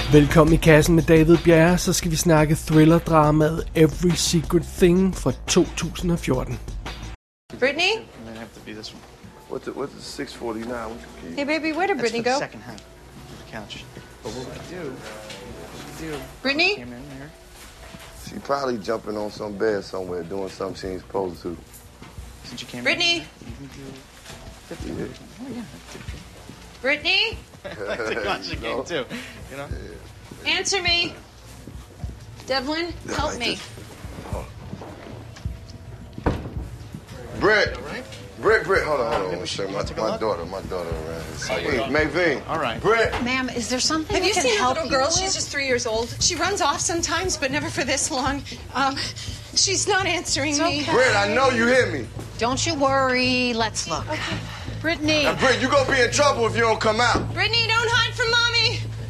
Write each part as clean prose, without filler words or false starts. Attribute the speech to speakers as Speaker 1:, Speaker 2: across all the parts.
Speaker 1: Velkommen i kassen med David Bjerre, så skal vi snakke thriller-dramaet Every Secret Thing fra 2014.
Speaker 2: Brittany?
Speaker 3: Have to be this one.
Speaker 4: What's the 649?
Speaker 2: Hey baby, where did Brittany
Speaker 3: That's
Speaker 2: go?
Speaker 3: for the second half of the couch. But what we do,
Speaker 2: Brittany?
Speaker 3: came in there.
Speaker 4: She probably jumping on some bed somewhere doing something she ain't supposed to.
Speaker 3: Since you came
Speaker 2: Brittany?
Speaker 3: in, you can do 50.
Speaker 4: Yeah.
Speaker 3: Oh yeah, 50.
Speaker 2: Brittany?
Speaker 3: I like to watch the game too, you know?
Speaker 2: Answer me. Devlin, help me.
Speaker 4: Britt, hold on.
Speaker 3: Maybe we should
Speaker 4: My
Speaker 3: take a look?
Speaker 4: daughter around here. Hey, Mavine.
Speaker 3: All right.
Speaker 4: Britt.
Speaker 5: Ma'am, is there something
Speaker 2: Have
Speaker 5: we
Speaker 2: you
Speaker 5: can
Speaker 2: seen the
Speaker 5: help
Speaker 2: little
Speaker 5: you
Speaker 2: girl?
Speaker 5: with?
Speaker 2: She's just 3 years old. She runs off sometimes, but never for this long. She's not answering
Speaker 5: It's
Speaker 2: me.
Speaker 5: okay.
Speaker 4: Britt, I know you hear me.
Speaker 5: Don't you worry. Let's look. Brittany,
Speaker 4: Now, Britt, you gonna be in trouble if you don't come out.
Speaker 2: Brittany, don't hide from mommy.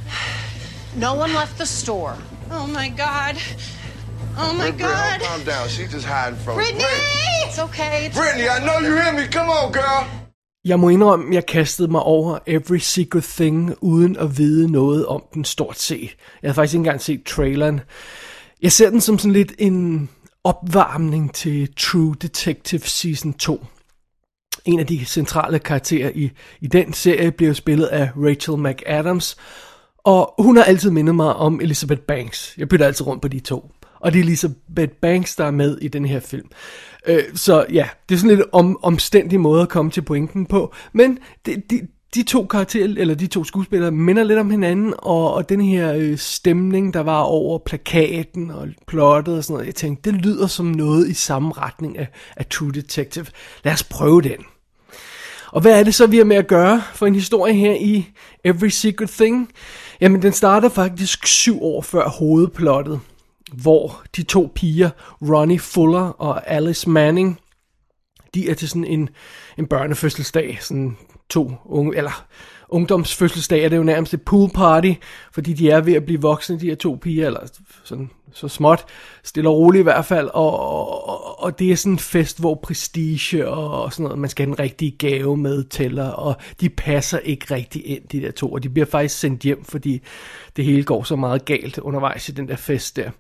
Speaker 5: no one left the store.
Speaker 2: Oh my God. Oh my
Speaker 4: Britt,
Speaker 2: God.
Speaker 4: calm down. She just hiding from
Speaker 2: Brittany!
Speaker 5: It's okay. It's
Speaker 4: Brittany, I know you hear me. Come on, girl.
Speaker 1: Jeg må indrømme, at jeg kastede mig over Every Secret Thing, uden at vide noget om den stort set. Jeg havde faktisk ikke engang set traileren. Jeg ser den som sådan lidt en opvarmning til True Detective Season 2. En af de centrale karakterer i den serie bliver spillet af Rachel McAdams, og hun har altid mindet mig om Elizabeth Banks. Jeg bytter altid rundt på de to. Og det er Elizabeth Banks, der er med i den her film. Så ja, det er sådan lidt omstændig måde at komme til pointen på. Men de to karakterer, eller de to skuespillere, minder lidt om hinanden, og den her stemning, der var over plakaten og plottet og sådan noget, jeg tænkte, det lyder som noget i samme retning af True Detective. Lad os prøve den. Og hvad er det så, vi har med at gøre for en historie her i Every Secret Thing? Jamen, den starter faktisk 7 år før hovedplottet, hvor de to piger, Ronnie Fuller og Alice Manning, de er til sådan en børnefødselsdag, sådan to unge, eller ungdomsfødselsdag er det jo nærmest et pool party, fordi de er ved at blive voksne, de her to piger, eller sådan så småt, stille og roligt i hvert fald, og det er sådan en fest, hvor prestige og sådan noget, man skal have den rigtige gave med tæller, og de passer ikke rigtig ind, de der to, og de bliver faktisk sendt hjem, fordi det hele går så meget galt undervejs i den der fest der.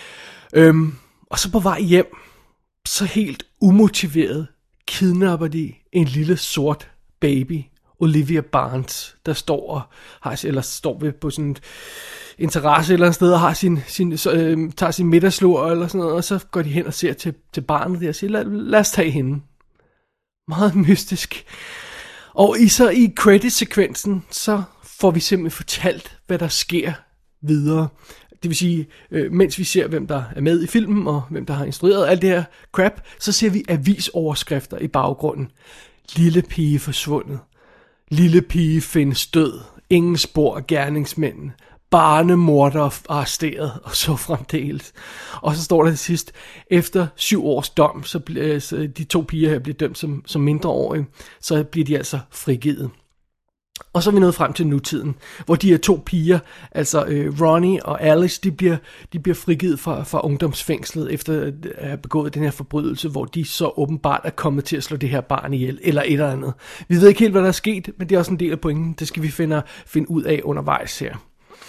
Speaker 1: Og så på vej hjem, så helt umotiveret, kidnapper de en lille sort baby, Olivia Barnes, der står og har, eller står ved på sådan en terrasse eller et sted og har tager sin middagslur eller sådan noget, og så går de hen og ser til barnet der og siger, lad os tage hende. Meget mystisk. Og i credit-sekvensen, så får vi simpelthen fortalt, hvad der sker videre. Det vil sige, mens vi ser, hvem der er med i filmen, og hvem der har instrueret alt det her crap, så ser vi avisoverskrifter i baggrunden. Lille pige forsvundet. Lille pige findes død. Ingen spor af gerningsmænden. Barnemorder arresteret, og så fremdeles. Og så står der til sidst, efter 7 års dom, så de to piger her bliver dømt som mindreårige, så bliver de altså frigivet. Og så er vi nået frem til nutiden, hvor de her to piger, altså Ronnie og Alice, de bliver frigivet fra ungdomsfængslet efter at have begået den her forbrydelse, hvor de så åbenbart er kommet til at slå det her barn ihjel, eller et eller andet. Vi ved ikke helt, hvad der er sket, men det er også en del af pointen. Det skal vi finde ud af undervejs her.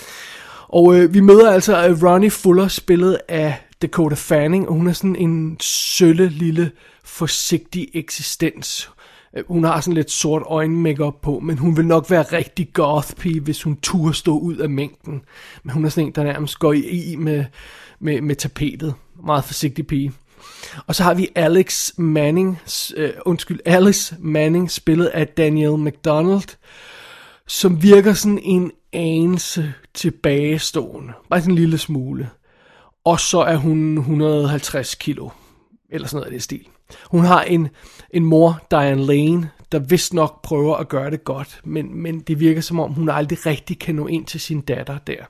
Speaker 1: Og vi møder altså Ronnie Fuller, spillet af Dakota Fanning, og hun er sådan en sølle, lille, forsigtig eksistens. Hun har sådan lidt sort øjenmakeup på, men hun vil nok være rigtig goth-pige, hvis hun turde stå ud af mængden. Men hun er sådan en, der nærmest går i med tapetet. Meget forsigtig pige. Og så har vi Alice Manning, spillet af Danielle McDonald, som virker sådan en anelse tilbagestående. Bare sådan en lille smule. Og så er hun 150 kilo. Eller sådan noget af det stil. Hun har en mor, Diane Lane, der vist nok prøver at gøre det godt, men det virker som om, hun aldrig rigtig kan nå ind til sin datter der.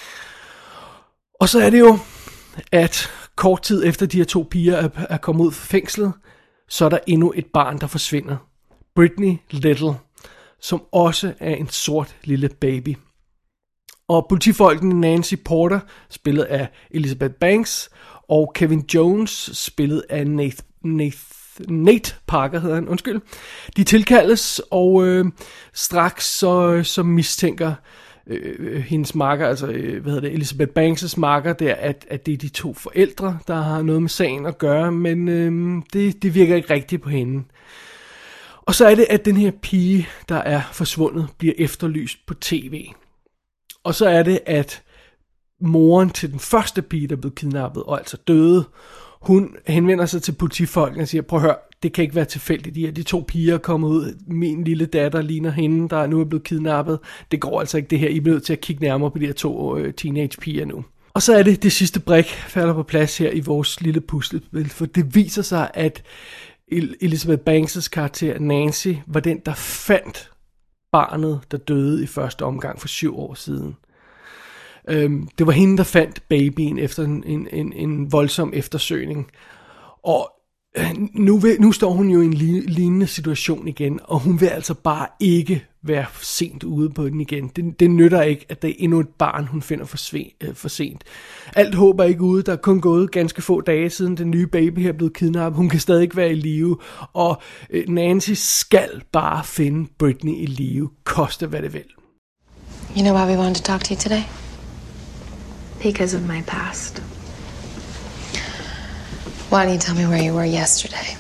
Speaker 1: Og så er det jo, at kort tid efter de her to piger er kommet ud fra fængslet, så er der endnu et barn, der forsvinder. Brittany Little, som også er en sort lille baby. Og politifolkene Nancy Porter, spillet af Elizabeth Banks, og Kevin Jones, spillet af Nate Parker hedder han, de tilkaldes, og straks så mistænker hendes makker, altså Elizabeth Banks' makker, der, at det er de to forældre, der har noget med sagen at gøre, men det virker ikke rigtigt på hende. Og så er det, at den her pige, der er forsvundet, bliver efterlyst på tv. Og så er det, at moren til den første pige, der blev kidnappet og altså døde, hun henvender sig til politifolkene og siger, prøv at høre, det kan ikke være tilfældigt, de to piger er kommet ud, min lille datter ligner hende, der nu er blevet kidnappet, det går altså ikke det her, I bliver nødt til at kigge nærmere på de her to teenage piger nu. Og så er det sidste brik falder på plads her i vores lille puslespil, for det viser sig, at Elizabeth Banks' karakter Nancy var den, der fandt barnet, der døde i første omgang for 7 år siden. Det var hende, der fandt babyen efter en voldsom eftersøgning. Og nu står hun jo i en lignende situation igen, og hun vil altså bare ikke være sent ude på den igen. Det nytter ikke, at det er endnu et barn, hun finder for sent. Alt håb er ikke ude. Der er kun gået ganske få dage siden den nye baby her er blevet kidnappet. Hun kan stadig ikke være i live, og Nancy skal bare finde Britney i live, koste hvad det vil.
Speaker 6: You know why we wanted to talk to you today?
Speaker 7: Because of my past.
Speaker 6: Why don't you tell me where you were yesterday?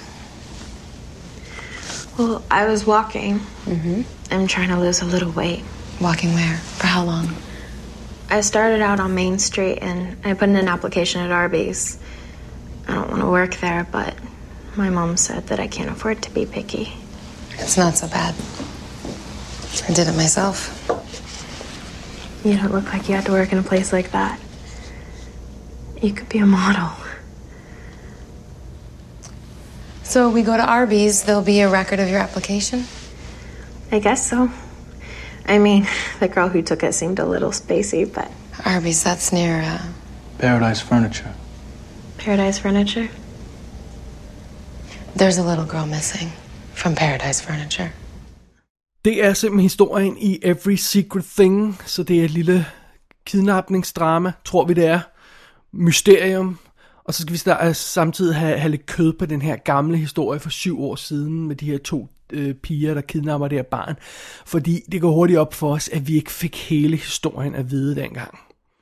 Speaker 7: Well, I was walking.
Speaker 6: Mm-hmm.
Speaker 7: I'm trying to lose a little weight.
Speaker 6: Walking where? For how long?
Speaker 7: I started out on Main Street and I put in an application at Arby's. I don't want to work there, but my mom said that I can't afford to be picky.
Speaker 6: It's not so bad. I did it myself.
Speaker 7: You don't look like you had to work in a place like that. You could be a model.
Speaker 6: So we go to Arby's, there'll be a record of your application?
Speaker 7: I guess so. I mean, the girl who took it seemed a little spacey, but...
Speaker 6: Arby's, that's near,
Speaker 3: Paradise Furniture.
Speaker 7: Paradise Furniture?
Speaker 6: There's a little girl missing from Paradise Furniture.
Speaker 1: Det er simpelthen historien i Every Secret Thing, så det er et lille kidnapningsdrama, tror vi det er. Mysterium. Og så skal vi samtidig have lidt kød på den her gamle historie for 7 år siden med de her to piger, der kidnapper det her barn. Fordi det går hurtigt op for os, at vi ikke fik hele historien at vide dengang.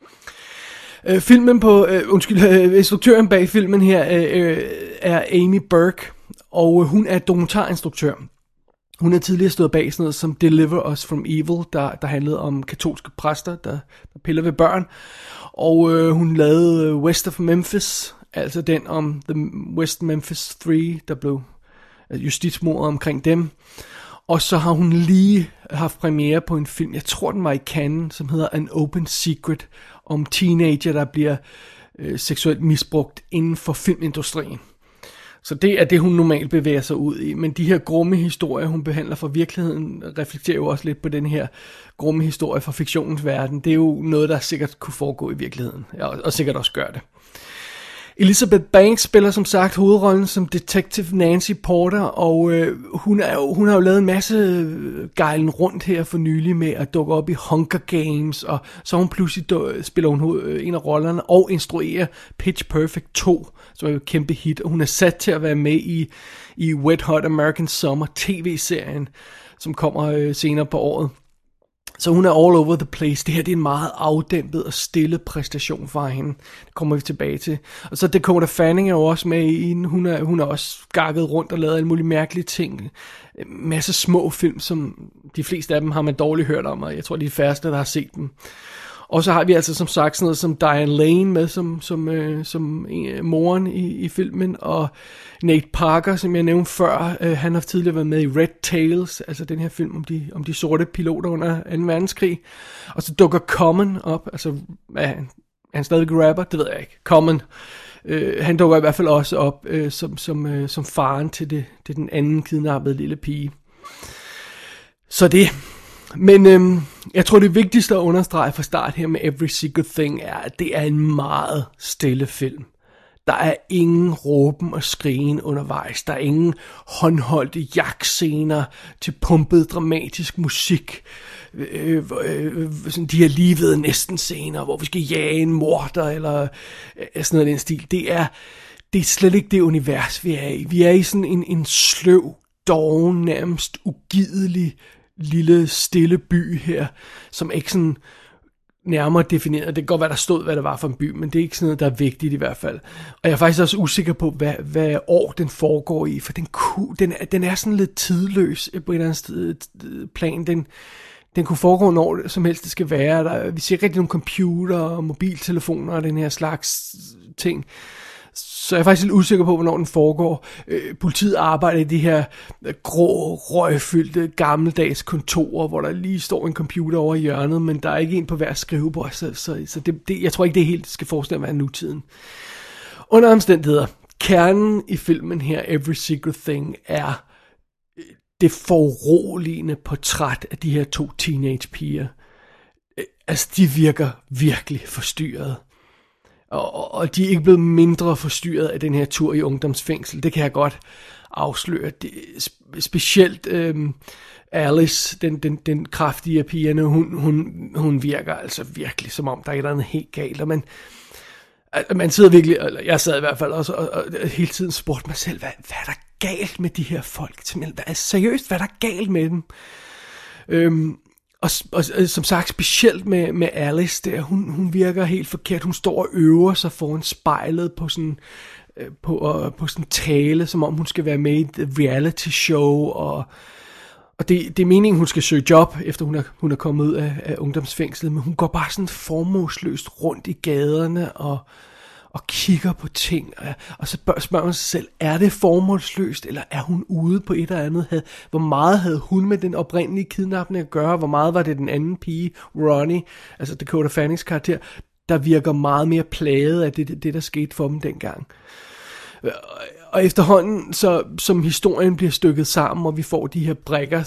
Speaker 1: Instruktøren bag filmen her er Amy Burke, og hun er dokumentarinstruktør. Hun har tidligere stået bag sådan noget som Deliver Us From Evil, der handlede om katolske præster, der piller ved børn. Og hun lavede West of Memphis, altså den om The West Memphis 3, der blev justitsmordet omkring dem. Og så har hun lige haft premiere på en film, jeg tror den var i Cannes, som hedder An Open Secret, om teenager, der bliver seksuelt misbrugt inden for filmindustrien. Så det er det, hun normalt bevæger sig ud i. Men de her grumme historier, hun behandler fra virkeligheden, reflekterer jo også lidt på den her grumme historie fra fiktionens verden. Det er jo noget, der sikkert kunne foregå i virkeligheden, og sikkert også gør det. Elizabeth Banks spiller som sagt hovedrollen som Detective Nancy Porter, og hun har jo lavet en masse gejlen rundt her for nylig med at dukke op i Hunger Games, og så hun pludselig spiller hun en af rollerne og instruerer Pitch Perfect 2, som er jo et kæmpe hit, og hun er sat til at være med i Wet Hot American Summer tv-serien, som kommer senere på året. Så hun er all over the place. Det her det er en meget afdæmpet og stille præstation fra hende. Det kommer vi tilbage til. Og så Dakota Fanning er jo også med i den. Hun er også gakket rundt og lavet alle mulige mærkelige ting. En masse små film, som de fleste af dem har man dårligt hørt om, og jeg tror de færreste, der har set dem. Og så har vi altså som sagt sådan noget som Diane Lane med som moren i filmen, og Nate Parker, som jeg nævnte før, han har tidligere været med i Red Tails, altså den her film om de sorte piloter under 2. verdenskrig. Og så dukker Common op, altså er han stadig rapper? Det ved jeg ikke. Common, han dukker i hvert fald også op som faren til den anden kidnappede lille pige. Så det... Men jeg tror det vigtigste at understrege fra start her med Every Secret Thing er, at det er en meget stille film. Der er ingen råben og skrigen undervejs. Der er ingen håndholdte jagtscener til pumpet dramatisk musik. Sådan de her lige ved næsten scener, hvor vi skal jage en morder eller sådan noget i den stil. Det er slet ikke det univers, vi er i. Vi er i sådan en sløv, doven, nærmest ugidelig lille stille by her, som ikke sådan nærmere defineret. Det kan godt være, der stod, hvad det var for en by, men det er ikke sådan noget, der er vigtigt i hvert fald. Og jeg er faktisk også usikker på, hvad år den foregår i, for den er sådan lidt tidløs på et eller andet plan. Den kunne foregå når som helst det skal være. Vi ser ikke rigtig nogle computer og mobiltelefoner og den her slags ting. Så jeg er faktisk lidt usikker på, hvornår den foregår. Politiet arbejder i de her grå, røgfyldte, gammeldags kontorer, hvor der lige står en computer over i hjørnet, men der er ikke en på hver skrivebord, så jeg tror ikke, det er helt skal forestille at være nutiden. Under omstændigheder, kernen i filmen her, Every Secret Thing, er det foruroligende portræt af de her 2 teenagepiger. Altså, de virker virkelig forstyrret. Og de er ikke blevet mindre forstyrret af den her tur i ungdomsfængsel. Det kan jeg godt afsløre. Specielt Alice, den kraftige af pigerne, hun virker altså virkelig som om, der er et eller andet helt galt. Og man sidder virkelig, eller jeg sad i hvert fald også, og hele tiden spurgte mig selv, hvad er der galt med de her folk? Seriøst, hvad er der galt med dem? Og som sagt, specielt med Alice der, hun virker helt forkert. Hun står og øver sig foran spejlet på sådan en tale, som om hun skal være med i et reality show, og det er meningen, hun skal søge job, efter hun er kommet ud af ungdomsfængslet, men hun går bare sådan formålsløst rundt i gaderne og kigger på ting, og så spørger man sig selv, er det formålsløst, eller er hun ude på et eller andet? Hvor meget havde hun med den oprindelige kidnapning at gøre? Hvor meget var det den anden pige, Ronnie, altså Dakota Fannings karakter, der virker meget mere plaget af det der skete for dem dengang? Og efterhånden, som historien bliver stykket sammen, og vi får de her brikker,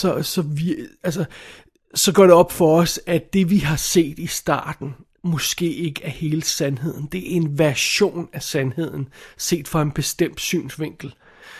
Speaker 1: så går det op for os, at det vi har set i starten, måske ikke er hele sandheden. Det er en version af sandheden, set fra en bestemt synsvinkel.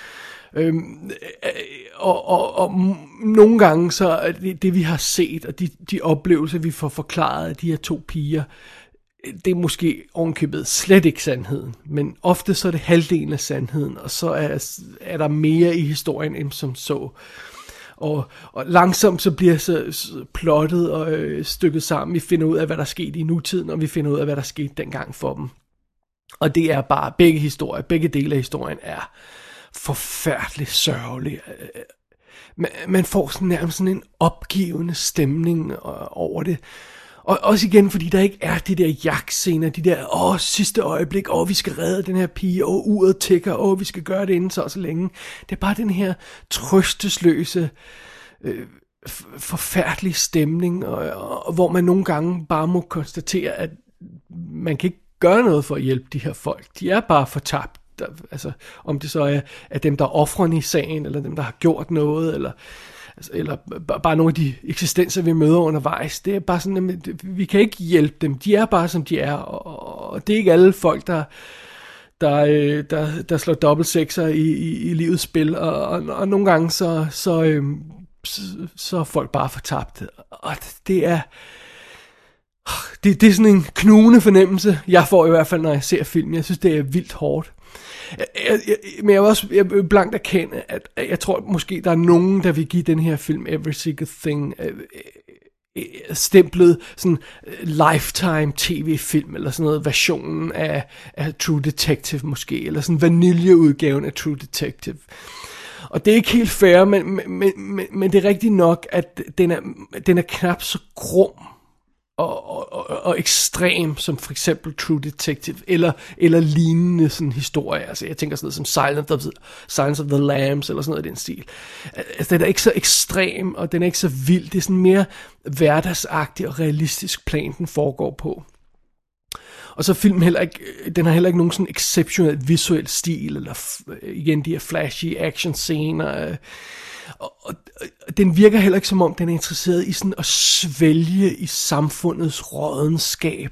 Speaker 1: Og nogle gange så er det vi har set, og de oplevelser, vi får forklaret af de her 2 piger, det er måske ovenkøbet slet ikke sandheden, men ofte så er det halvdelen af sandheden, og så er der mere i historien end som så. Og langsomt så bliver så plottet og stykket sammen. Vi finder ud af, hvad der skete i nutiden, og vi finder ud af, hvad der skete dengang for dem. Og det er bare begge dele af historien er forfærdeligt sørgelig. Man får sådan nærmest sådan en opgivende stemning over det. Og også igen, fordi der ikke er de der jagtscener, de der, sidste øjeblik, vi skal redde den her pige, uret tikker, vi skal gøre det inden så længe. Det er bare den her trøstesløse, forfærdelige stemning, og hvor man nogle gange bare må konstatere, at man kan ikke gøre noget for at hjælpe de her folk. De er bare fortabt. Altså, om det så er dem, der er ofrene i sagen, eller dem, der har gjort noget, eller bare nogle af de eksistenser, vi møder undervejs. Det er bare sådan, at vi kan ikke hjælpe dem. De er bare, som de er, og det er ikke alle folk, der slår dobbeltsekser i livets spil, og nogle gange så er folk bare fortabt. Og det er sådan en knugende fornemmelse, jeg får i hvert fald, når jeg ser film. Jeg synes, det er vildt hårdt. Men jeg vil blankt erkende, at jeg tror måske, der er nogen, der vil give den her film Every Secret Thing stemplet sådan Lifetime tv-film, eller sådan noget versionen af True Detective måske, eller sådan vaniljeudgaven af True Detective. Og det er ikke helt fair, men det er rigtigt nok, at den er knap så grum og ekstrem som for eksempel True Detective eller lignende sådan historie. Altså jeg tænker sådan noget som Silence of the Lambs eller sådan noget i den stil. Altså den er ikke så ekstrem, og den er ikke så vild. Det er sådan mere hverdagsagtig og realistisk plan, den foregår på. Og så filmen den har heller ikke nogen sådan exceptionel visuel stil, eller igen de her flashy action scener. Og den virker heller ikke som om, den er interesseret i sådan at svælge i samfundets rådenskab.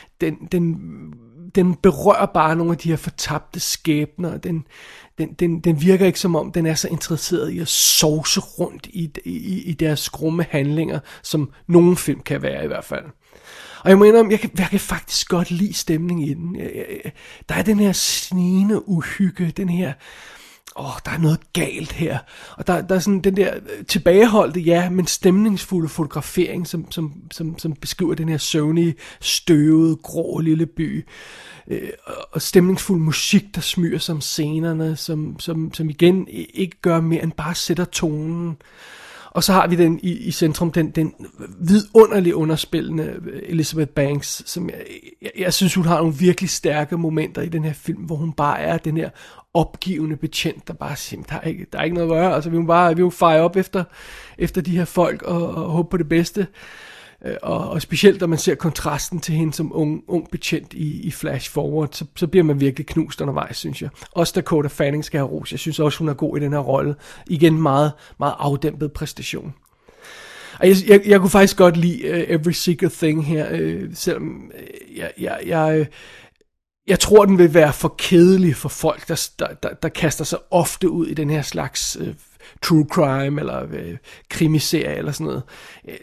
Speaker 1: Den berører bare nogle af de her fortabte skæbner. Den virker ikke som om, den er så interesseret i at sovse rundt i deres skrumme handlinger, som nogle film kan være i hvert fald. Og jeg må indrømme, jeg kan faktisk godt lide stemningen i den. Der er den her snigende uhygge, den her der er noget galt her. Og der er sådan den der tilbageholdte, ja, men stemningsfulde fotografering, som beskriver den her søvnige, støvede, grå lille by. Og stemningsfuld musik, der smyger som scenerne, som igen ikke gør mere end bare sætter tonen. Og så har vi den i centrum, den vidunderligt underspillende Elizabeth Banks, som jeg synes, hun har nogle virkelig stærke momenter i den her film, hvor hun bare er den her opgivende betjent, der bare siger, der er ikke noget at gøre, altså vi vil fire op efter de her folk og håbe på det bedste. Og specielt når man ser kontrasten til hende som ung betjent i Flash Forward, så bliver man virkelig knust undervejs, synes jeg. Også Dakota Fanning skal have ros. Jeg synes også, hun er god i den her rolle. Igen meget, meget afdæmpet præstation. Og jeg kunne faktisk godt lide Every Secret Thing her, selvom jeg tror, den vil være for kedelig for folk, der kaster sig ofte ud i den her slags true crime eller krimiserie eller sådan noget.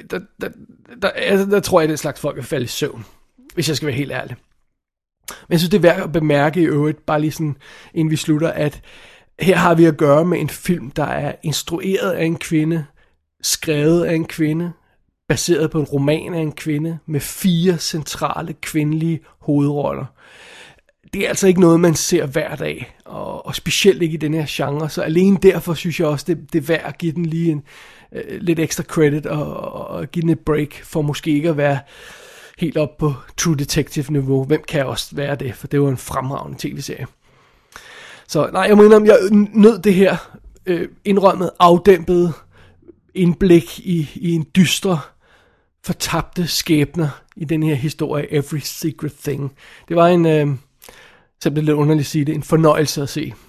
Speaker 1: Der tror jeg, det slags folk vil falde i søvn, hvis jeg skal være helt ærlig. Men jeg synes, det er værd at bemærke i øvrigt, bare lige sådan, inden vi slutter, at her har vi at gøre med en film, der er instrueret af en kvinde, skrevet af en kvinde, baseret på en roman af en kvinde, med 4 centrale kvindelige hovedroller. Det er altså ikke noget, man ser hver dag, og specielt ikke i den her genre, så alene derfor synes jeg også, det er værd at give den lige en lidt ekstra credit, og give den et break, for måske ikke at være helt op på True Detective-niveau. Hvem kan også være det, for det var en fremragende tv-serie. Så nej, jeg må indrømme, jeg nød det her indrømmet, afdæmpet indblik i en dystre, fortabte skæbner i den her historie, Every Secret Thing. Det var en... Så det er lidt underligt at sige det. En fornøjelse at se.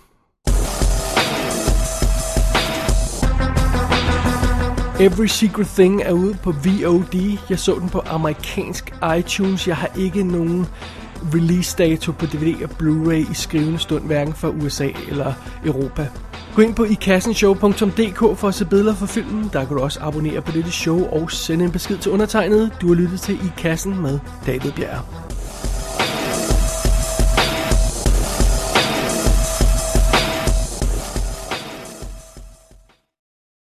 Speaker 1: Every Secret Thing er ude på VOD. Jeg så den på amerikansk iTunes. Jeg har ikke nogen release dato på DVD og Blu-ray i skrivende stund, hverken fra USA eller Europa. Gå ind på ikassenshow.dk for at se billeder fra filmen. Der kan du også abonnere på dette show og sende en besked til undertegnet. Du har lyttet til I Kassen med David Bjerg.